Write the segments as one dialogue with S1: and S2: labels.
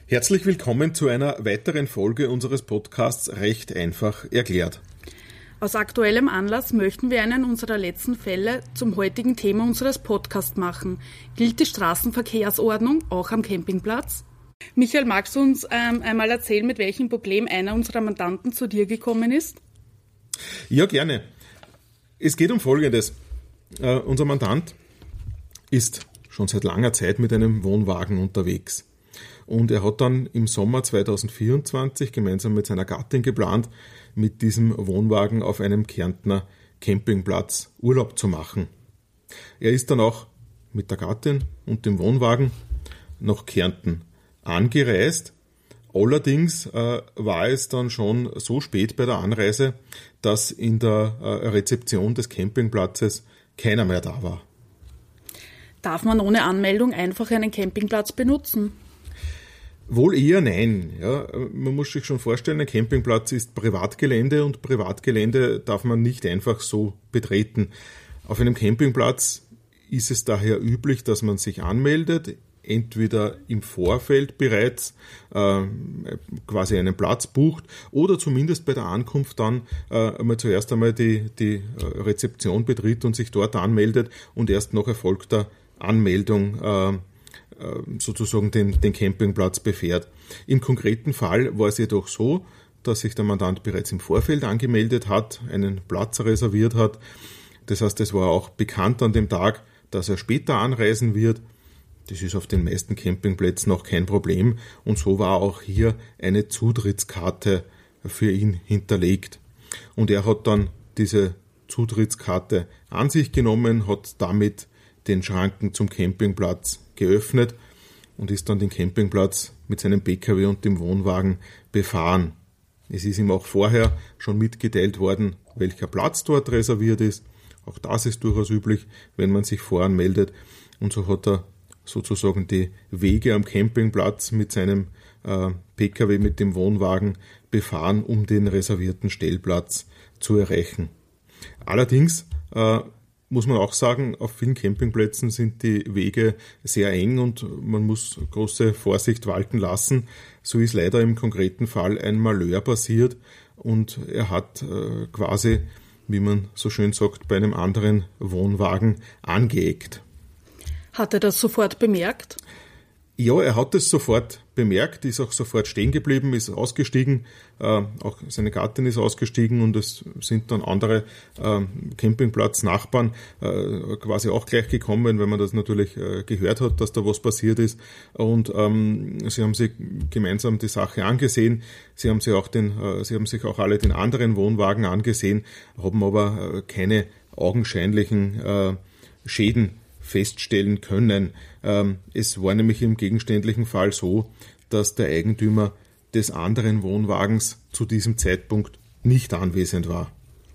S1: Herzlich willkommen zu einer weiteren Folge unseres Podcasts Recht einfach erklärt.
S2: Aus aktuellem Anlass möchten wir einen unserer letzten Fälle zum heutigen Thema unseres Podcasts machen. Gilt die Straßenverkehrsordnung auch am Campingplatz? Michael, magst du uns einmal erzählen, mit welchem Problem einer unserer Mandanten zu dir gekommen ist?
S1: Ja, gerne. Es geht um Folgendes. Unser Mandant ist schon seit langer Zeit mit einem Wohnwagen unterwegs. Und er hat dann im Sommer 2024 gemeinsam mit seiner Gattin geplant, mit diesem Wohnwagen auf einem Kärntner Campingplatz Urlaub zu machen. Er ist dann auch mit der Gattin und dem Wohnwagen nach Kärnten angereist. Allerdings war es dann schon so spät bei der Anreise, dass in der Rezeption des Campingplatzes keiner mehr da war.
S2: Darf man ohne Anmeldung einfach einen Campingplatz benutzen?
S1: Wohl eher nein. Ja, man muss sich schon vorstellen, ein Campingplatz ist Privatgelände und Privatgelände darf man nicht einfach so betreten. Auf einem Campingplatz ist es daher üblich, dass man sich anmeldet, entweder im Vorfeld bereits quasi einen Platz bucht oder zumindest bei der Ankunft dann zuerst einmal die Rezeption betritt und sich dort anmeldet und erst nach erfolgter Anmeldung sozusagen den Campingplatz befährt. Im konkreten Fall war es jedoch so, dass sich der Mandant bereits im Vorfeld angemeldet hat, einen Platz reserviert hat. Das heißt, es war auch bekannt an dem Tag, dass er später anreisen wird. Das ist auf den meisten Campingplätzen noch kein Problem und so war auch hier eine Zutrittskarte für ihn hinterlegt. Und er hat dann diese Zutrittskarte an sich genommen, hat damit den Schranken zum Campingplatz geöffnet und ist dann den Campingplatz mit seinem Pkw und dem Wohnwagen befahren. Es ist ihm auch vorher schon mitgeteilt worden, welcher Platz dort reserviert ist. Auch das ist durchaus üblich, wenn man sich voranmeldet. Und so hat er sozusagen die Wege am Campingplatz mit seinem Pkw, mit dem Wohnwagen befahren, um den reservierten Stellplatz zu erreichen. Allerdings muss man auch sagen, auf vielen Campingplätzen sind die Wege sehr eng und man muss große Vorsicht walten lassen. So ist leider im konkreten Fall ein Malheur passiert und er hat quasi, wie man so schön sagt, bei einem anderen Wohnwagen angeeckt.
S2: Hat er das sofort bemerkt?
S1: Ja, er hat es sofort bemerkt, ist auch sofort stehen geblieben, ist ausgestiegen, auch seine Gattin ist ausgestiegen und es sind dann andere Campingplatznachbarn quasi auch gleich gekommen, wenn man das natürlich gehört hat, dass da was passiert ist und sie haben sich gemeinsam die Sache angesehen, sie haben sich auch alle den anderen Wohnwagen angesehen, haben aber keine augenscheinlichen Schäden feststellen können. Es war nämlich im gegenständlichen Fall so, dass der Eigentümer des anderen Wohnwagens zu diesem Zeitpunkt nicht anwesend war.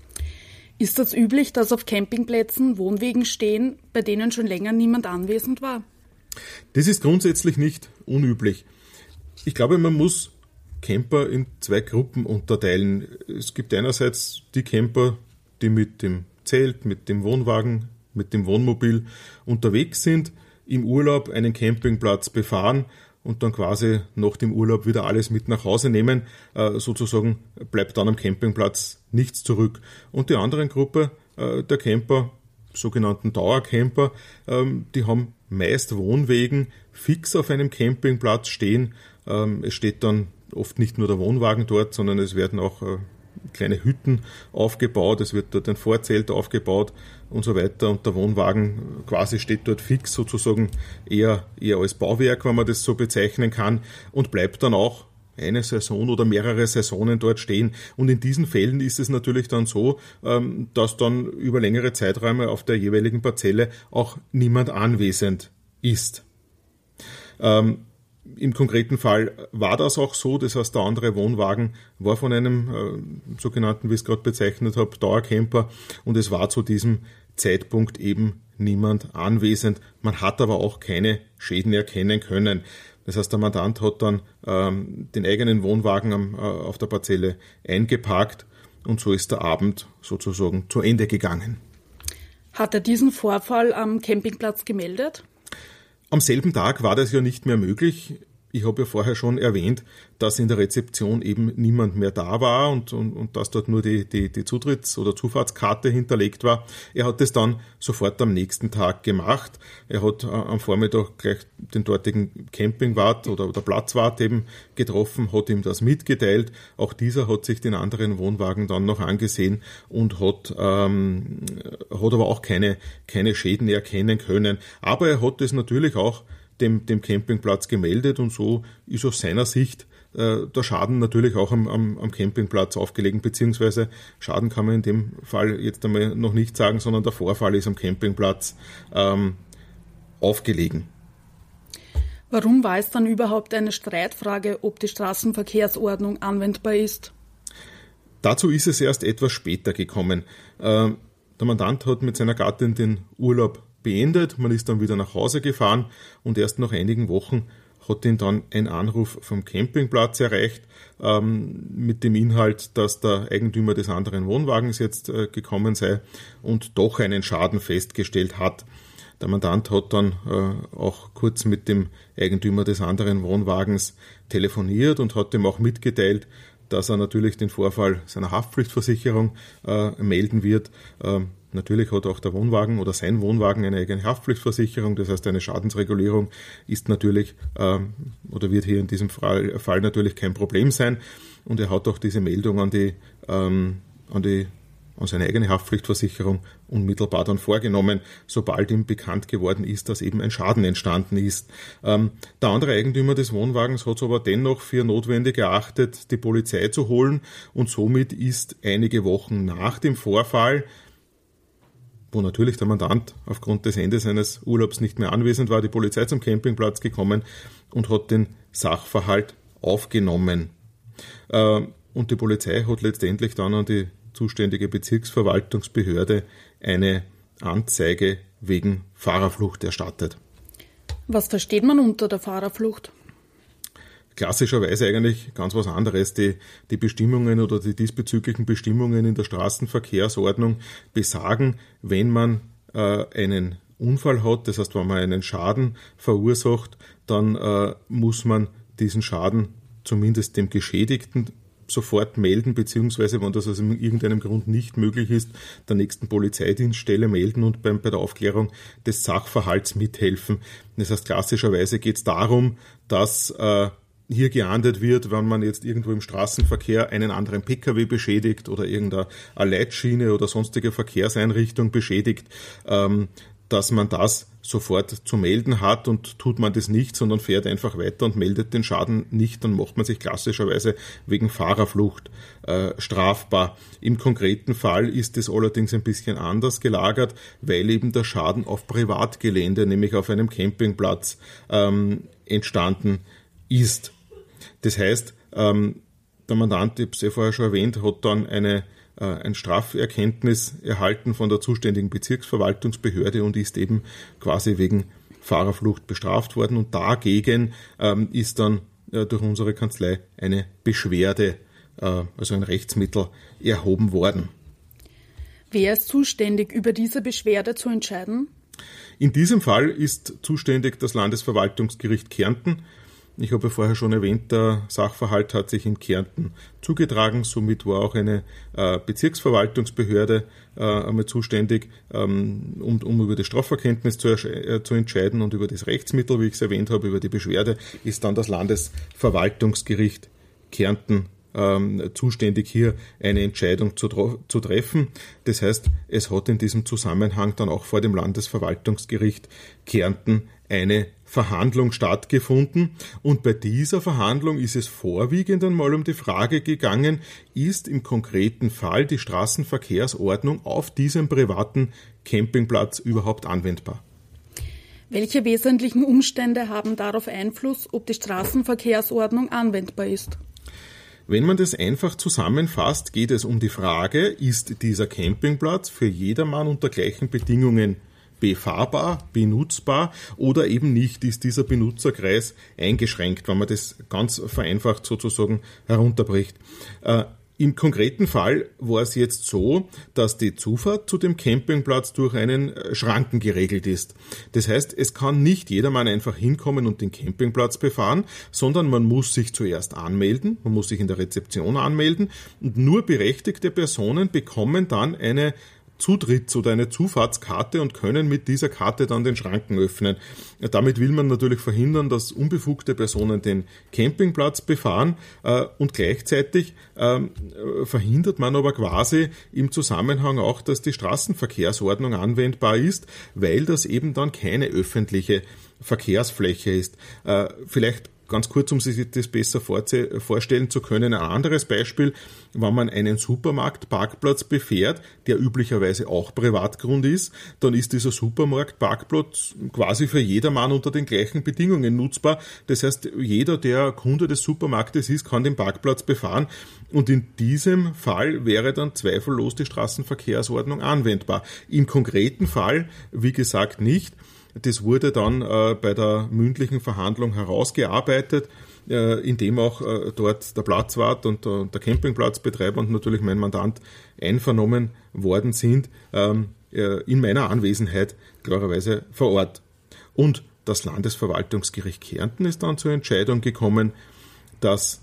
S2: Ist das üblich, dass auf Campingplätzen Wohnwegen stehen, bei denen schon länger niemand anwesend war?
S1: Das ist grundsätzlich nicht unüblich. Ich glaube, man muss Camper in zwei Gruppen unterteilen. Es gibt einerseits die Camper, die mit dem Zelt, mit dem Wohnwagen, mit dem Wohnmobil unterwegs sind, im Urlaub einen Campingplatz befahren und dann quasi nach dem Urlaub wieder alles mit nach Hause nehmen. Sozusagen bleibt dann am Campingplatz nichts zurück. Und die andere Gruppe der Camper, sogenannten Dauercamper, die haben meist Wohnwegen fix auf einem Campingplatz stehen. Es steht dann oft nicht nur der Wohnwagen dort, sondern es werden auch kleine Hütten aufgebaut, es wird dort ein Vorzelt aufgebaut und so weiter und der Wohnwagen quasi steht dort fix, sozusagen eher als Bauwerk, wenn man das so bezeichnen kann und bleibt dann auch eine Saison oder mehrere Saisonen dort stehen. Und in diesen Fällen ist es natürlich dann so, dass dann über längere Zeiträume auf der jeweiligen Parzelle auch niemand anwesend ist. Im konkreten Fall war das auch so, das heißt, der andere Wohnwagen war von einem sogenannten, wie ich es gerade bezeichnet habe, Dauercamper und es war zu diesem Zeitpunkt eben niemand anwesend. Man hat aber auch keine Schäden erkennen können. Das heißt, der Mandant hat dann den eigenen Wohnwagen auf der Parzelle eingeparkt und so ist der Abend sozusagen zu Ende gegangen.
S2: Hat er diesen Vorfall am Campingplatz gemeldet?
S1: Am selben Tag war das ja nicht mehr möglich. ich habe ja vorher schon erwähnt, dass in der Rezeption eben niemand mehr da war und dass dort nur die Zutritts- oder Zufahrtskarte hinterlegt war. Er hat es dann sofort am nächsten Tag gemacht. Er hat am Vormittag gleich den dortigen Campingwart oder Platzwart eben getroffen, hat ihm das mitgeteilt. Auch dieser hat sich den anderen Wohnwagen dann noch angesehen und hat aber auch keine Schäden erkennen können. Aber er hat es natürlich auch dem Campingplatz gemeldet und so ist aus seiner Sicht der Schaden natürlich auch am Campingplatz aufgelegen, beziehungsweise Schaden kann man in dem Fall jetzt einmal noch nicht sagen, sondern der Vorfall ist am Campingplatz aufgelegen.
S2: Warum war es dann überhaupt eine Streitfrage, ob die Straßenverkehrsordnung anwendbar ist?
S1: Dazu ist es erst etwas später gekommen. Der Mandant hat mit seiner Gattin den Urlaub beendet, man ist dann wieder nach Hause gefahren und erst nach einigen Wochen hat ihn dann ein Anruf vom Campingplatz erreicht, mit dem Inhalt, dass der Eigentümer des anderen Wohnwagens jetzt gekommen sei und doch einen Schaden festgestellt hat. Der Mandant hat dann auch kurz mit dem Eigentümer des anderen Wohnwagens telefoniert und hat ihm auch mitgeteilt, dass er natürlich den Vorfall seiner Haftpflichtversicherung melden wird. Natürlich hat auch der Wohnwagen oder sein Wohnwagen eine eigene Haftpflichtversicherung, das heißt eine Schadensregulierung ist natürlich oder wird hier in diesem Fall natürlich kein Problem sein und er hat auch diese Meldung an seine eigene Haftpflichtversicherung unmittelbar dann vorgenommen, sobald ihm bekannt geworden ist, dass eben ein Schaden entstanden ist. Der andere Eigentümer des Wohnwagens hat es aber dennoch für notwendig erachtet, die Polizei zu holen und somit ist einige Wochen nach dem Vorfall, wo natürlich der Mandant aufgrund des Endes seines Urlaubs nicht mehr anwesend war, die Polizei zum Campingplatz gekommen und hat den Sachverhalt aufgenommen. Und die Polizei hat letztendlich dann an die zuständige Bezirksverwaltungsbehörde eine Anzeige wegen Fahrerflucht erstattet.
S2: Was versteht man unter der Fahrerflucht?
S1: Klassischerweise eigentlich ganz was anderes. Die Bestimmungen oder die diesbezüglichen Bestimmungen in der Straßenverkehrsordnung besagen, wenn man einen Unfall hat, das heißt, wenn man einen Schaden verursacht, dann muss man diesen Schaden zumindest dem Geschädigten sofort melden, beziehungsweise, wenn das aus irgendeinem Grund nicht möglich ist, der nächsten Polizeidienststelle melden und bei der Aufklärung des Sachverhalts mithelfen. Das heißt, klassischerweise geht es darum, dass hier geahndet wird, wenn man jetzt irgendwo im Straßenverkehr einen anderen Pkw beschädigt oder irgendeine Leitschiene oder sonstige Verkehrseinrichtung beschädigt, dass man das sofort zu melden hat und tut man das nicht, sondern fährt einfach weiter und meldet den Schaden nicht, dann macht man sich klassischerweise wegen Fahrerflucht strafbar. Im konkreten Fall ist es allerdings ein bisschen anders gelagert, weil eben der Schaden auf Privatgelände, nämlich auf einem Campingplatz, entstanden ist. Das heißt, der Mandant, ich habe es ja vorher schon erwähnt, hat dann ein Straferkenntnis erhalten von der zuständigen Bezirksverwaltungsbehörde und ist eben quasi wegen Fahrerflucht bestraft worden. Und dagegen ist dann durch unsere Kanzlei eine Beschwerde, also ein Rechtsmittel, erhoben worden.
S2: Wer ist zuständig, über diese Beschwerde zu entscheiden?
S1: In diesem Fall ist zuständig das Landesverwaltungsgericht Kärnten. Ich habe ja vorher schon erwähnt, der Sachverhalt hat sich in Kärnten zugetragen. Somit war auch eine Bezirksverwaltungsbehörde einmal zuständig, um über das Strafverkenntnis zu entscheiden und über das Rechtsmittel, wie ich es erwähnt habe, über die Beschwerde, ist dann das Landesverwaltungsgericht Kärnten zuständig, hier eine Entscheidung zu treffen. Das heißt, es hat in diesem Zusammenhang dann auch vor dem Landesverwaltungsgericht Kärnten eine Verhandlung stattgefunden und bei dieser Verhandlung ist es vorwiegend einmal um die Frage gegangen, ist im konkreten Fall die Straßenverkehrsordnung auf diesem privaten Campingplatz überhaupt anwendbar?
S2: Welche wesentlichen Umstände haben darauf Einfluss, ob die Straßenverkehrsordnung anwendbar ist?
S1: Wenn man das einfach zusammenfasst, geht es um die Frage, ist dieser Campingplatz für jedermann unter gleichen Bedingungen befahrbar, benutzbar oder eben nicht, ist dieser Benutzerkreis eingeschränkt, wenn man das ganz vereinfacht sozusagen herunterbricht. Im konkreten Fall war es jetzt so, dass die Zufahrt zu dem Campingplatz durch einen Schranken geregelt ist. Das heißt, es kann nicht jedermann einfach hinkommen und den Campingplatz befahren, sondern man muss sich zuerst anmelden, man muss sich in der Rezeption anmelden und nur berechtigte Personen bekommen dann eine Zutritts- oder eine Zufahrtskarte und können mit dieser Karte dann den Schranken öffnen. Damit will man natürlich verhindern, dass unbefugte Personen den Campingplatz befahren und gleichzeitig verhindert man aber quasi im Zusammenhang auch, dass die Straßenverkehrsordnung anwendbar ist, weil das eben dann keine öffentliche Verkehrsfläche ist. Vielleicht ganz kurz, um sich das besser vorstellen zu können, ein anderes Beispiel, wenn man einen Supermarktparkplatz befährt, der üblicherweise auch Privatgrund ist, dann ist dieser Supermarktparkplatz quasi für jedermann unter den gleichen Bedingungen nutzbar. Das heißt, jeder, der Kunde des Supermarktes ist, kann den Parkplatz befahren und in diesem Fall wäre dann zweifellos die Straßenverkehrsordnung anwendbar. Im konkreten Fall, wie gesagt, nicht. Das wurde dann bei der mündlichen Verhandlung herausgearbeitet, indem auch dort der Platzwart und der Campingplatzbetreiber und natürlich mein Mandant einvernommen worden sind, in meiner Anwesenheit klarerweise vor Ort. Und das Landesverwaltungsgericht Kärnten ist dann zur Entscheidung gekommen, dass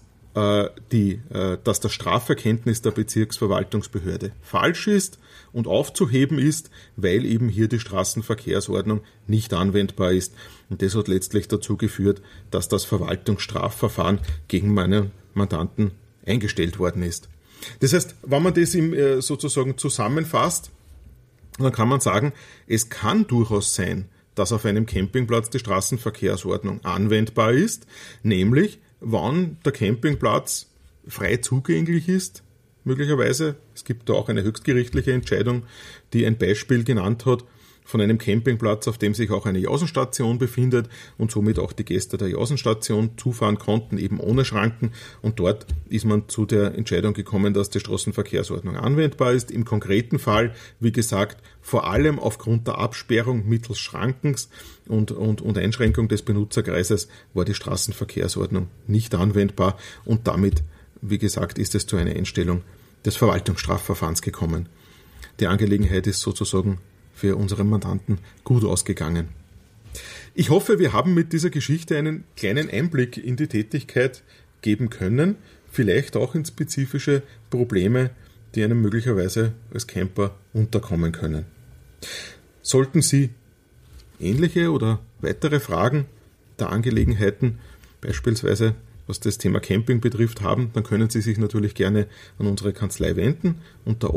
S1: das Strafverkenntnis der Bezirksverwaltungsbehörde falsch ist und aufzuheben ist, weil eben hier die Straßenverkehrsordnung nicht anwendbar ist. Und das hat letztlich dazu geführt, dass das Verwaltungsstrafverfahren gegen meinen Mandanten eingestellt worden ist. Das heißt, wenn man das sozusagen zusammenfasst, dann kann man sagen, es kann durchaus sein, dass auf einem Campingplatz die Straßenverkehrsordnung anwendbar ist, nämlich wann der Campingplatz frei zugänglich ist, möglicherweise. Es gibt da auch eine höchstgerichtliche Entscheidung, die ein Beispiel genannt hat von einem Campingplatz, auf dem sich auch eine Jausenstation befindet und somit auch die Gäste der Jausenstation zufahren konnten, eben ohne Schranken. Und dort ist man zu der Entscheidung gekommen, dass die Straßenverkehrsordnung anwendbar ist. Im konkreten Fall, wie gesagt, vor allem aufgrund der Absperrung mittels Schrankens und Einschränkung des Benutzerkreises war die Straßenverkehrsordnung nicht anwendbar und damit, wie gesagt, ist es zu einer Einstellung des Verwaltungsstrafverfahrens gekommen. Die Angelegenheit ist sozusagen für unseren Mandanten gut ausgegangen. Ich hoffe, wir haben mit dieser Geschichte einen kleinen Einblick in die Tätigkeit geben können, vielleicht auch in spezifische Probleme, die einem möglicherweise als Camper unterkommen können. Sollten Sie ähnliche oder weitere Fragen der Angelegenheiten, beispielsweise was das Thema Camping betrifft, haben, dann können Sie sich natürlich gerne an unsere Kanzlei wenden unter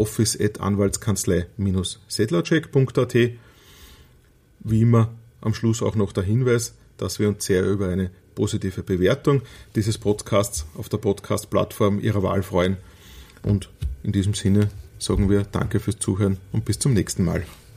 S1: office@anwaltskanzlei-sedlacek.at. Wie immer am Schluss auch noch der Hinweis, dass wir uns sehr über eine positive Bewertung dieses Podcasts auf der Podcast-Plattform Ihrer Wahl freuen. Und in diesem Sinne sagen wir Danke fürs Zuhören und bis zum nächsten Mal.